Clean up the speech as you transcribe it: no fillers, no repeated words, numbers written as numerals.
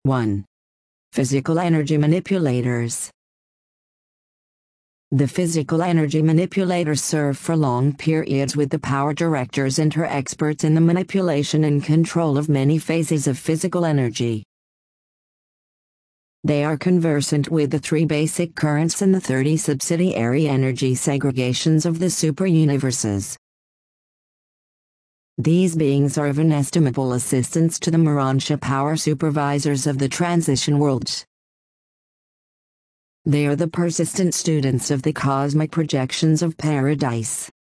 1. Physical energy manipulators. The physical energy manipulators serve for long periods with the power directors and are experts in the manipulation and control of many phases of physical energy. They are conversant with the 3 basic currents and the 30 subsidiary energy segregations of the superuniverses. These beings are of inestimable assistance to the Moransha power supervisors of the transition worlds. They are the persistent students of the cosmic projections of paradise.